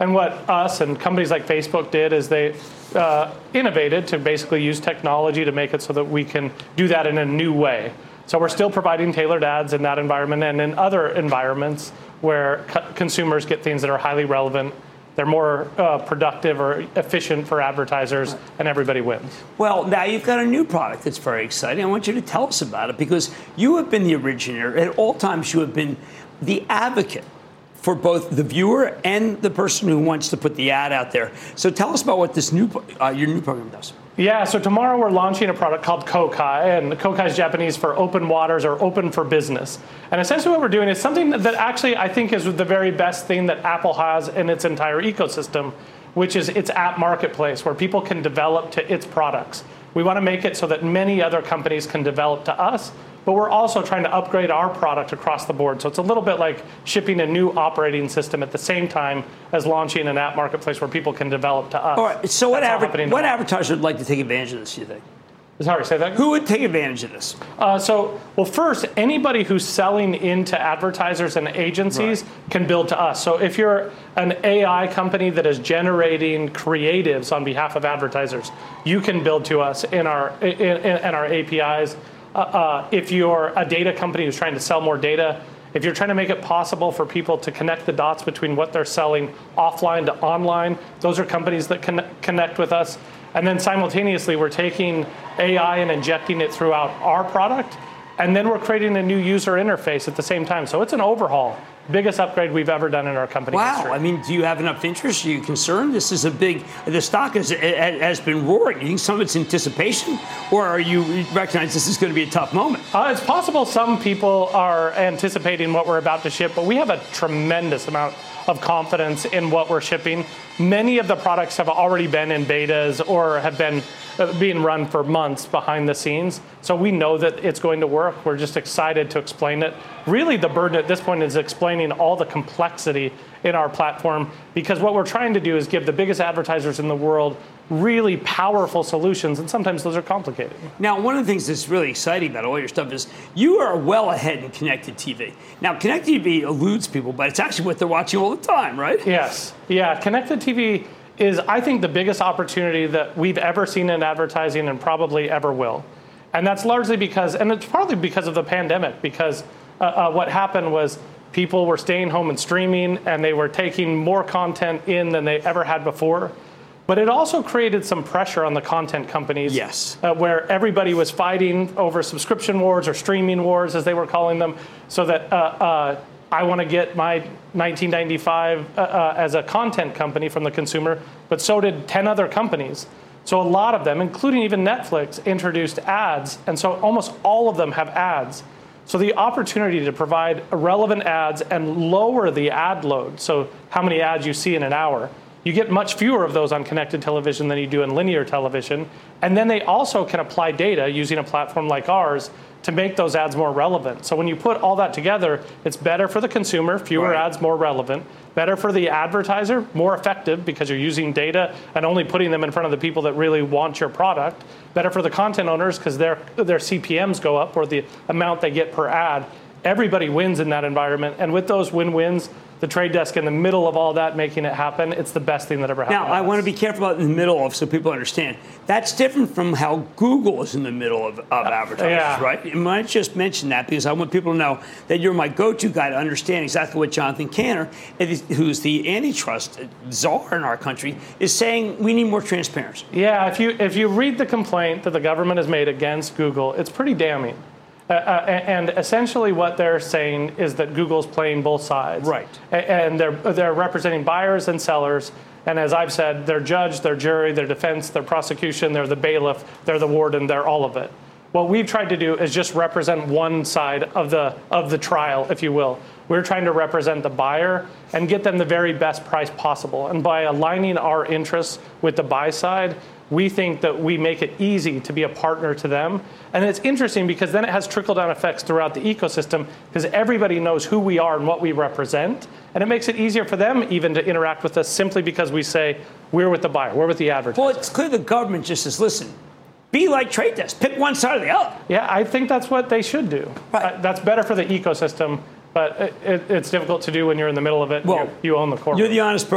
And what us and companies like Facebook did is they uh, innovated to basically use technology to make it so that we can do that in a new way. So we're still providing tailored ads in that environment and in other environments where co- consumers get things that are highly relevant. They're more uh, productive or efficient for advertisers, and everybody wins. Well, now you've got a new product that's very exciting. I want you to tell us about it because you have been the originator. At all times, you have been the advocate for both the viewer and the person who wants to put the ad out there. So tell us about what this new uh, your new program does. Yeah, so tomorrow we're launching a product called Kokai, and Kokai is Japanese for open waters or open for business. And essentially what we're doing is something that actually I think is the very best thing that Apple has in its entire ecosystem, which is its app marketplace, where people can develop to its products. We want to make it so that many other companies can develop to us, but we're also trying to upgrade our product across the board. So it's a little bit like shipping a new operating system at the same time as launching an app marketplace where people can develop to us. All right, so what, adver- what advertiser would like to take advantage of this, you think? Sorry, say that again? Who would take advantage of this? Uh, so, well, first, anybody who's selling into advertisers and agencies right. can build to us. So if you're an A I company that is generating creatives on behalf of advertisers, you can build to us in our in, in our A P Is. Uh, uh, if you're a data company who's trying to sell more data, if you're trying to make it possible for people to connect the dots between what they're selling offline to online, those are companies that can connect with us. And then simultaneously, we're taking A I and injecting it throughout our product, and then we're creating a new user interface at the same time. So it's an overhaul. Biggest upgrade we've ever done in our company wow. history. I mean, do you have enough interest? Are you concerned? This is a big, the stock has, has been roaring. You think some of it's anticipation, or are you recognize this is going to be a tough moment? Uh, it's possible some people are anticipating what we're about to ship, but we have a tremendous amount of confidence in what we're shipping. Many of the products have already been in betas or have been uh, being run for months behind the scenes. So we know that it's going to work. We're just excited to explain it. Really, the burden at this point is explaining all the complexity in our platform, because what we're trying to do is give the biggest advertisers in the world really powerful solutions, and sometimes those are complicated. Now, one of the things that's really exciting about all your stuff is you are well ahead in connected T V. Now, connected T V eludes people, but it's actually what they're watching all the time, right? Yes. Yeah, connected T V is, I think, the biggest opportunity that we've ever seen in advertising and probably ever will. And that's largely because, and it's partly because of the pandemic, because uh, uh, what happened was people were staying home and streaming, and they were taking more content in than they ever had before. But it also created some pressure on the content companies. Yes. Uh, where everybody was fighting over subscription wars or streaming wars, as they were calling them, so that uh, uh, I want to get my nineteen ninety-five uh, uh, as a content company from the consumer, but so did ten other companies. So a lot of them, including even Netflix, introduced ads, and so almost all of them have ads. So the opportunity to provide relevant ads and lower the ad load, so how many ads you see in an hour, you get much fewer of those on connected television than you do in linear television. And then they also can apply data using a platform like ours to make those ads more relevant. So when you put all that together, it's better for the consumer, fewer right. ads, more relevant. Better for the advertiser, more effective because you're using data and only putting them in front of the people that really want your product. Better for the content owners because their their C P Ms go up, or the amount they get per ad. Everybody wins in that environment. And with those win-wins, the Trade Desk in the middle of all that, making it happen, it's the best thing that ever happened. Now, I want to be careful about in the middle of, so people understand. That's different from how Google is in the middle of, of advertisers, yeah. right? You might just mention that because I want people to know that you're my go-to guy to understand exactly what Jonathan Kanter, who's the antitrust czar in our country, is saying we need more transparency. Yeah, if you if you read the complaint that the government has made against Google, it's pretty damning. Uh, uh, and essentially what they're saying is that Google's playing both sides. Right. And they're they're representing buyers and sellers. And as I've said, they're judge, they're jury, they're defense, they're prosecution, they're the bailiff, they're the warden, they're all of it. What we've tried to do is just represent one side of the of the trial, if you will. We're trying to represent the buyer and get them the very best price possible. And by aligning our interests with the buy side, we think that we make it easy to be a partner to them. And it's interesting because then it has trickle-down effects throughout the ecosystem because everybody knows who we are and what we represent. And it makes it easier for them even to interact with us simply because we say, we're with the buyer, we're with the advertiser. Well, it's clear the government just says, listen, be like Trade Desk, pick one side or the other. Yeah, I think that's what they should do. Right. Uh, that's better for the ecosystem, but it, it, it's difficult to do when you're in the middle of it and well, you, you own the core. You're the honest broker.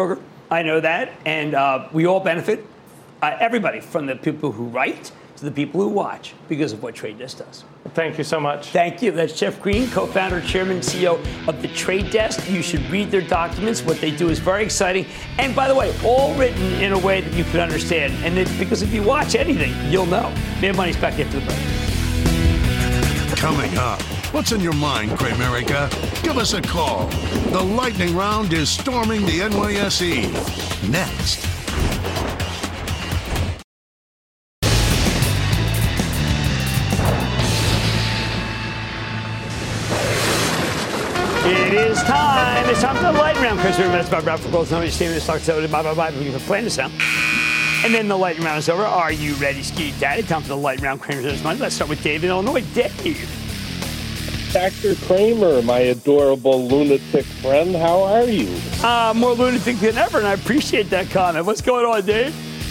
I know that. And uh, we all benefit, uh, everybody, from the people who write to the people who watch because of what Trade Desk does. Thank you so much. Thank you. That's Jeff Green, co-founder, chairman, C E O of the Trade Desk. You should read their documents. What they do is very exciting. And by the way, all written in a way that you can understand. And that, because if you watch anything, you'll know. Mad Money's back after the break. Coming up, what's in your mind, Cramerica? Give us a call. The lightning round is storming the N Y S E. Next. It is time. It's time for the lightning round. Because we're about Bradford Gold's no statement. Stocks out. Bye bye bye. We can plan this out. And then the lightning round is over. Are you ready, Ski Daddy? Time for the lightning round. Kramer's money. Let's start with Dave in Illinois. Dave. Doctor Kramer, my adorable lunatic friend, how are you? Uh, more lunatic than ever, and I appreciate that comment. What's going on, Dave?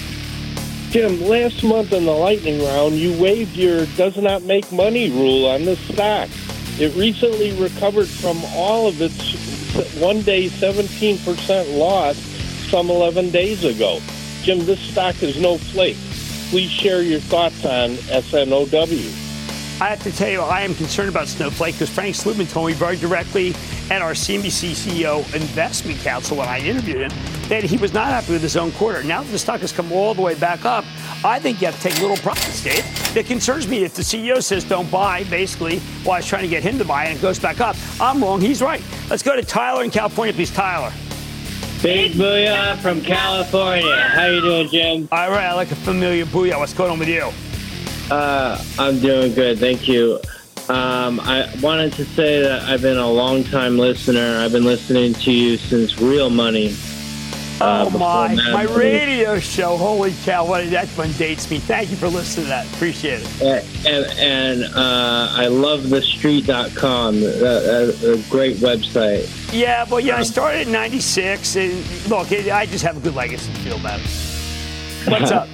Jim, last month in the lightning round, you waived your does not make money rule on this stock. It recently recovered from all of its one-day seventeen percent loss some eleven days ago. Jim, this stock is no flake. Please share your thoughts on S N O W. I have to tell you, I am concerned about Snowflake because Frank Slootman told me very directly at our C N B C C E O Investment Council when I interviewed him that he was not happy with his own quarter. Now that the stock has come all the way back up, I think you have to take little profits, Dave. It concerns me if the C E O says don't buy, basically, while I was trying to get him to buy, and it goes back up. I'm wrong. He's right. Let's go to Tyler in California, please. Tyler. Big booyah from California. How you doing, Jim? All right. I like a familiar booyah. What's going on with you? Uh, I'm doing good. Thank you. Um, I wanted to say that I've been a long-time listener. I've been listening to you since Real Money. Uh, oh, my. Mad My Money. radio show. Holy cow. What, that one dates me. Thank you for listening to that. Appreciate it. And, and, and uh, I love the street dot com. That, uh, a great website. Yeah, well, yeah, I started in ninety-six. And look, I just have a good legacy to feel about it. What's up?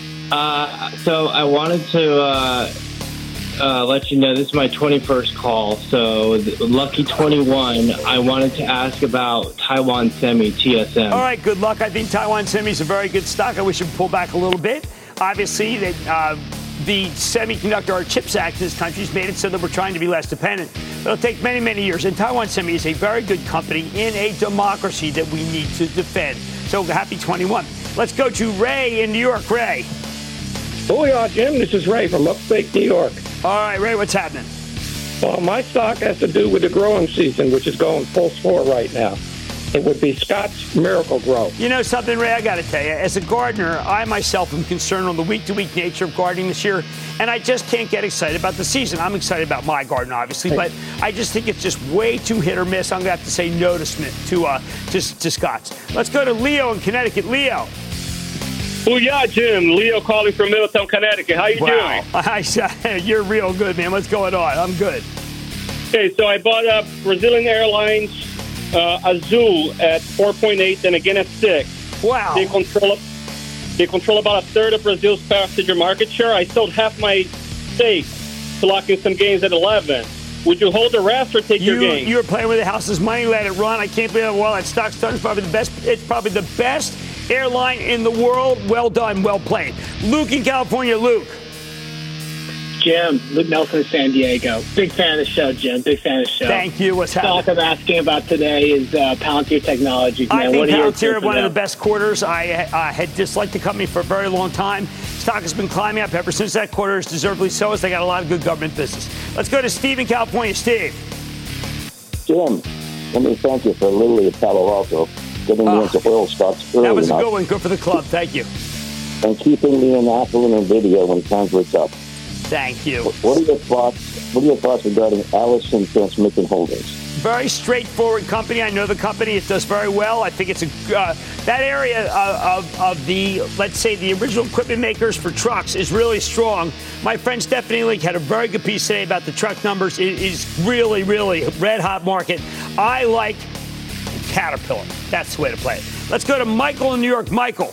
Uh, so I wanted to uh, uh, let you know this is my twenty-first call. So lucky twenty-one. I wanted to ask about Taiwan Semi, T S M. All right, good luck. I think Taiwan Semi is a very good stock. I wish it would pull back a little bit. Obviously, that uh, the Semiconductor or CHIPS Act in this country has made it so that we're trying to be less dependent. It'll take many, many years. And Taiwan Semi is a very good company in a democracy that we need to defend. So happy twenty-one. Let's go to Ray in New York. Ray. Booyah, Jim. This is Ray from upstate New York. All right, Ray, what's happening? Well, my stock has to do with the growing season, which is going full score right now. It would be Scott's Miracle Grow. You know something, Ray, I got to tell you. As a gardener, I myself am concerned on the week-to-week nature of gardening this year, and I just can't get excited about the season. I'm excited about my garden, obviously, but I just think it's just way too hit or miss. I'm going to have to say no to Smith, to, uh, to, to Scott's. Let's go to Leo in Connecticut. Leo. Booyah, Jim. Leo calling from Middletown, Connecticut. How you wow. doing? I, you're real good, man. What's going on? I'm good. Okay, so I bought up Brazilian Airlines uh, Azul at four point eight and again at six. Wow. They control, they control about a third of Brazil's passenger market share. I sold half my stake to lock in some gains at eleven. Would you hold the rest or take you, your gains? You were playing with the house's money. Let it run. I can't believe how well that stock's done. It's probably the best. It's probably the best airline in the world. Well done. Well played. Luke in California. Luke. Jim, Luke Nelson, San Diego. Big fan of the show, Jim. Big fan of the show. Thank you. What's happening? Stock I'm asking about today is uh, Palantir Technologies. Man, I think what are your Palantir had one of them? the best quarters. I uh, had disliked the company for a very long time. Stock has been climbing up ever since that quarter, is deservedly so, as they got a lot of good government business. Let's go to Steve in California. Steve. Jim, let me thank you for Lily at Palo Alto getting me Oh, into oil stocks early That was a enough good one. Good for the club. Thank you. and keeping me in Apple and NVIDIA when times were up. Thank you. What are your thoughts? What are your thoughts regarding Allison Transmission Holdings? Very straightforward company. I know the company. It does very well. I think it's a uh, that area of, of, of the, let's say, the original equipment makers for trucks is really strong. My friend Stephanie Link had a very good piece today about the truck numbers. It is really, really a red-hot market. I like Caterpillar. That's the way to play it. Let's go to Michael in New York. Michael.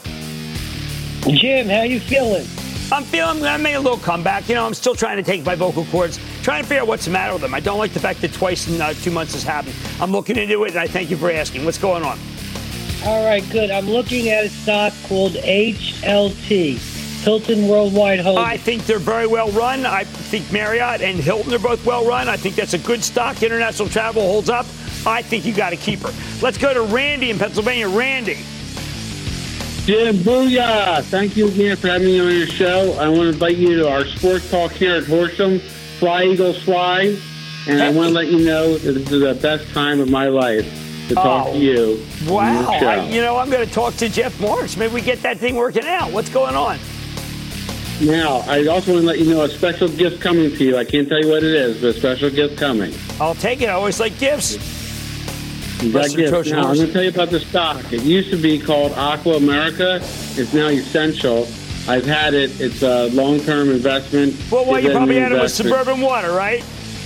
Jim, how you feeling? I'm feeling, I made a little comeback. You know, I'm still trying to take my vocal cords, trying to figure out what's the matter with them. I don't like the fact that twice in uh, two months has happened. I'm looking into it, and I thank you for asking. What's going on? All right, good. I'm looking at a stock called H L T, Hilton Worldwide Holdings. I think they're very well run. I think Marriott and Hilton are both well run. I think that's a good stock. International travel holds up. I think you got to keep her. Let's go to Randy in Pennsylvania. Randy. Jim, booyah. Thank you again for having me on your show. I want to invite you to our sports talk here at Horsham, Fly Eagles Fly. And I want to let you know that this is the best time of my life to talk oh, to you. Wow. I, you know, I'm going to talk to Jeff Morris. Maybe we get that thing working out. What's going on? Now, I also want to let you know a special gift coming to you. I can't tell you what it is, but a special gift coming. I'll take it. I always like gifts. You got gifts. Now, I'm going to tell you about the stock. It used to be called Aqua America. It's now Essential. I've had it. It's a long-term investment. Well, well you probably had it with investment. Suburban Water, right?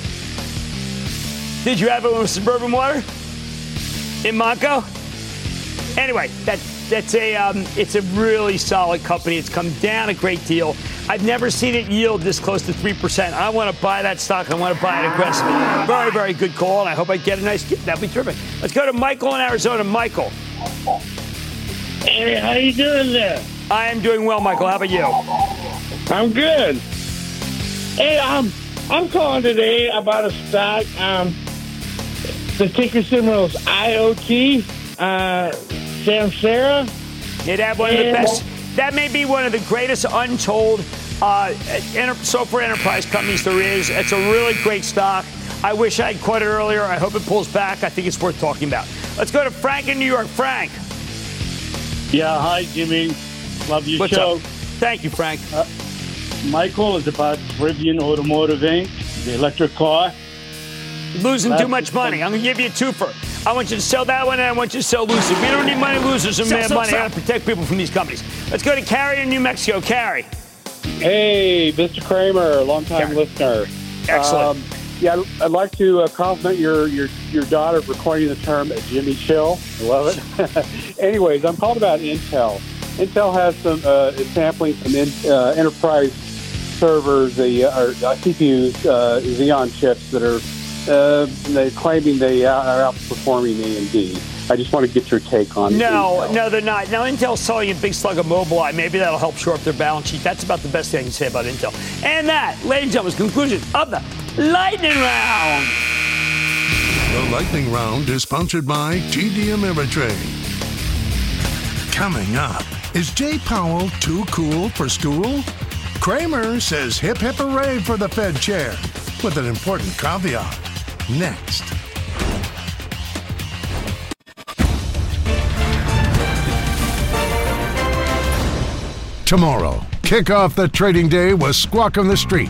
Did you have it with Suburban Water in Monco? Anyway, that that's a um, it's a really solid company. It's come down a great deal. I've never seen it yield this close to three percent. I want to buy that stock. I want to buy it aggressively. Very, very good call, and I hope I get a nice gift. That'd be terrific. Let's go to Michael in Arizona. Michael. Hey, how you doing there? I am doing well, Michael. How about you? I'm good. Hey, um, I'm calling today about a stock. Um, the ticker symbol is I O T, uh, Samsara. It had one of the best. That may be one of the greatest untold uh, enter- software enterprise companies there is. It's a really great stock. I wish I had caught it earlier. I hope it pulls back. I think it's worth talking about. Let's go to Frank in New York. Frank. Yeah, hi, Jimmy. Love your What's show. Up? Thank you, Frank. Uh, my call is about Rivian Automotive Incorporated, the electric car. Losing That's too much money. I'm going to give you a twofer. I want you to sell that one, and I want you to sell Lucid. We don't need money losers and mad money. I got to protect people from these companies. Let's go to Carrie in New Mexico. Carrie. Hey, Mister Kramer, longtime Carrie. listener. Excellent. Um, yeah, I'd like to uh, compliment your, your your daughter for coining the term Jimmy Chill. I love it. Anyways, I'm called about Intel. Intel has some uh, is sampling some in, uh, enterprise servers, the uh, or uh, C P Us, uh, Xeon chips that are. Uh, they're claiming they are outperforming A M D. I just want to get your take on No, Intel. no, they're not. Now, Intel's selling a big slug of Mobileye. Maybe that'll help shore up their balance sheet. That's about the best thing I can say about Intel. And that, ladies and gentlemen, is the conclusion of the Lightning Round. The Lightning Round is sponsored by T D Ameritrade. Coming up, is Jay Powell too cool for school? Kramer says hip hip hooray for the Fed chair, with an important caveat. Next. Tomorrow, kick off the trading day with Squawk on the Street.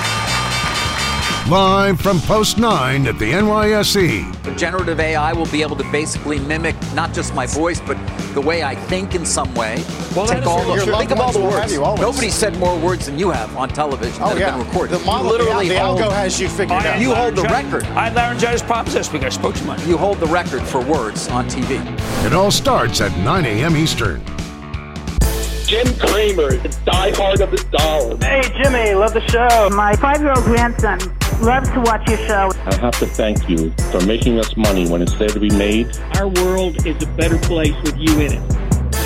Live from Post nine at the N Y S E. Generative A I will be able to basically mimic not just my voice, but the way I think in some way. Well, Take all the, think of all the words. Nobody said more words than you have on television oh, that yeah. have been recorded. The model, you literally the, the hold, algo has you figured out. You hold the record. I had laryngitis problems this week. I spoke too much. You hold the record for words on T V. It all starts at nine a.m. Eastern. Jim Kramer, the diehard of the dollar. Hey, Jimmy, love the show. My five-year-old grandson loves to watch your show. I have to thank you for making us money when it's there to be made. Our world is a better place with you in it.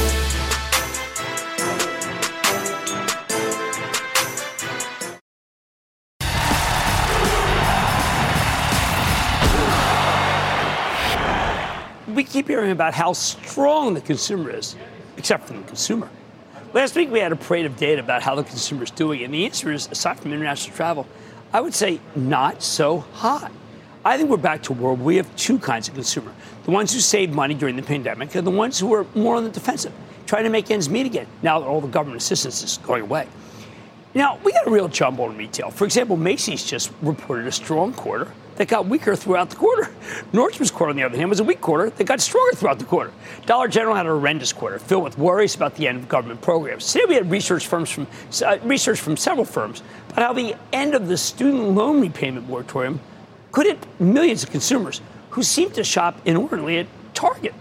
We keep hearing about how strong the consumer is, except for the consumer. Last week, we had a parade of data about how the consumer is doing, and the answer is, aside from international travel, I would say not so hot. I think we're back to a world where we have two kinds of consumer. The ones who saved money during the pandemic and the ones who are more on the defensive, trying to make ends meet again, now that all the government assistance is going away. Now, we got a real jumble in retail. For example, Macy's just reported a strong quarter that got weaker throughout the quarter. Nordstrom's quarter, on the other hand, was a weak quarter that got stronger throughout the quarter. Dollar General had a horrendous quarter, filled with worries about the end of government programs. Today, we had research firms from uh, research from several firms about how the end of the student loan repayment moratorium could hit millions of consumers who seem to shop inordinately at Target.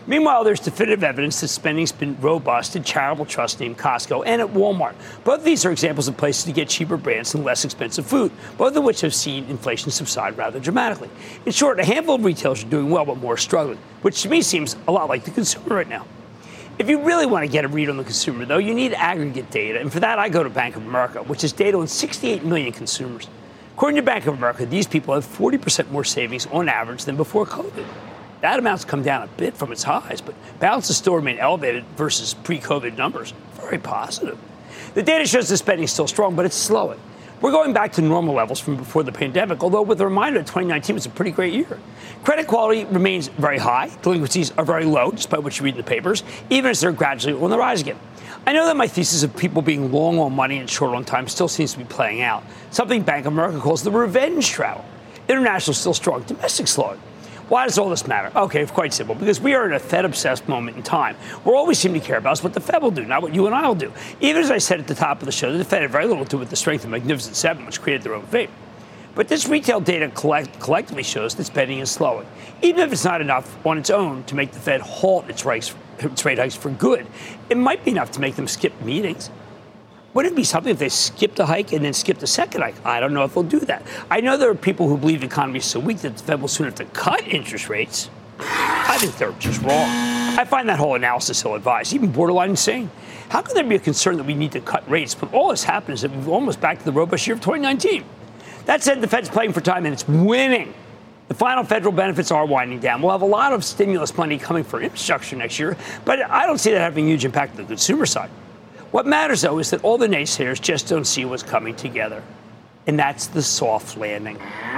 Meanwhile, there's definitive evidence that spending's been robust at charitable trust name Costco and at Walmart. Both of these are examples of places to get cheaper brands and less expensive food, both of which have seen inflation subside rather dramatically. In short, a handful of retailers are doing well, but more are struggling, which to me seems a lot like the consumer right now. If you really want to get a read on the consumer, though, you need aggregate data, and for that, I go to Bank of America, which has data on sixty-eight million consumers. According to Bank of America, these people have forty percent more savings on average than before COVID. That amount's come down a bit from its highs, but balances still remain elevated versus pre-COVID numbers. Very positive. The data shows the spending is still strong, but it's slowing. We're going back to normal levels from before the pandemic, although with a reminder that twenty nineteen was a pretty great year. Credit quality remains very high. Delinquencies are very low, despite what you read in the papers, even as they're gradually on the rise again. I know that my thesis of people being long on money and short on time still seems to be playing out, something Bank of America calls the revenge travel. International still strong, domestic slowing. Why does all this matter? Okay, it's quite simple. Because we are in a Fed-obsessed moment in time where all we seem to care about is what the Fed will do, not what you and I will do. Even as I said at the top of the show, the Fed had very little to do with the strength of the Magnificent Seven, which created their own fate. But this retail data collect- collectively shows that spending is slowing, even if it's not enough on its own to make the Fed halt its, rates, its rate hikes for good. It might be enough to make them skip meetings. Wouldn't it be something if they skipped a hike and then skipped a second hike? I don't know if they'll do that. I know there are people who believe the economy is so weak that the Fed will soon have to cut interest rates. I think they're just wrong. I find that whole analysis ill-advised, even borderline insane. How can there be a concern that we need to cut rates when all this happens is that we're almost back to the robust year of twenty nineteen? That said, the Fed's playing for time and it's winning. The final federal benefits are winding down. We'll have a lot of stimulus money coming for infrastructure next year, but I don't see that having a huge impact on the consumer side. What matters, though, is that all the naysayers just don't see what's coming together. And that's the soft landing.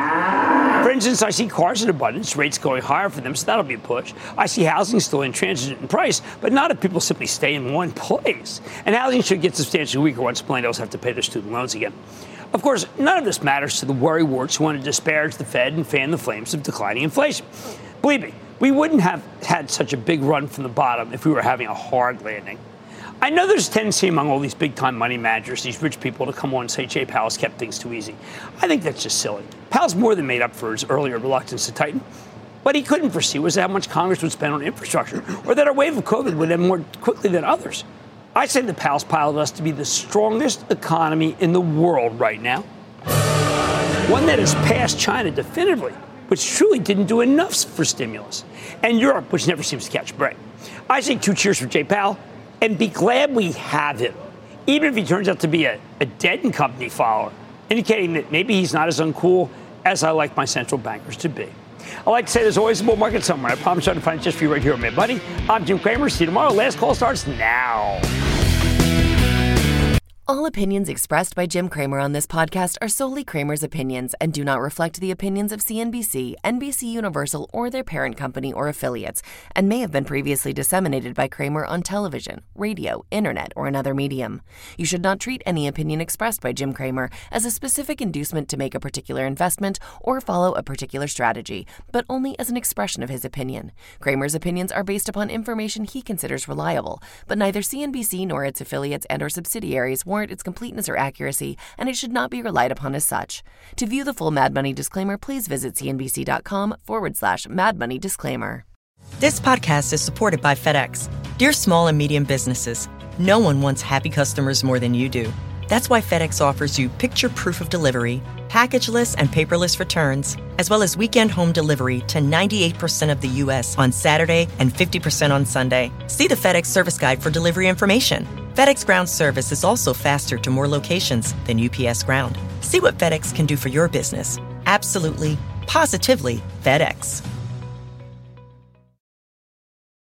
For instance, I see cars in abundance, rates going higher for them, so that'll be a push. I see housing still intransigent in price, but not if people simply stay in one place. And housing should get substantially weaker once millennials have to pay their student loans again. Of course, none of this matters to the worrywarts who want to disparage the Fed and fan the flames of declining inflation. Believe me, we wouldn't have had such a big run from the bottom if we were having a hard landing. I know there's a tendency among all these big-time money managers, these rich people, to come on and say Jay Powell's kept things too easy. I think that's just silly. Powell's more than made up for his earlier reluctance to tighten. What he couldn't foresee was how much Congress would spend on infrastructure, or that our wave of COVID would end more quickly than others. I say that Powell's piloted us to be the strongest economy in the world right now. One that has passed China definitively, which truly didn't do enough for stimulus, and Europe, which never seems to catch a break. I say two cheers for Jay Powell. And be glad we have him, even if he turns out to be a, a dead and company follower, indicating that maybe he's not as uncool as I like my central bankers to be. I like to say there's always a bull market somewhere. I promise I'll find it just for you right here on Mad Money. I'm Jim Cramer. See you tomorrow. Last call starts now. All opinions expressed by Jim Cramer on this podcast are solely Cramer's opinions and do not reflect the opinions of C N B C, N B C Universal, or their parent company or affiliates, and may have been previously disseminated by Cramer on television, radio, internet, or another medium. You should not treat any opinion expressed by Jim Cramer as a specific inducement to make a particular investment or follow a particular strategy, but only as an expression of his opinion. Cramer's opinions are based upon information he considers reliable, but neither C N B C nor its affiliates and or subsidiaries warrant its completeness or accuracy, and it should not be relied upon as such. To view the full Mad Money disclaimer, please visit cnbc.com forward slash Mad Money disclaimer. This podcast is supported by FedEx. Dear small and medium businesses, no one wants happy customers more than you do. That's why FedEx offers you picture proof of delivery, packageless and paperless returns, as well as weekend home delivery to ninety-eight percent of the U S on Saturday and fifty percent on Sunday. See the FedEx service guide for delivery information. FedEx Ground service is also faster to more locations than U P S Ground. See what FedEx can do for your business. Absolutely, positively FedEx.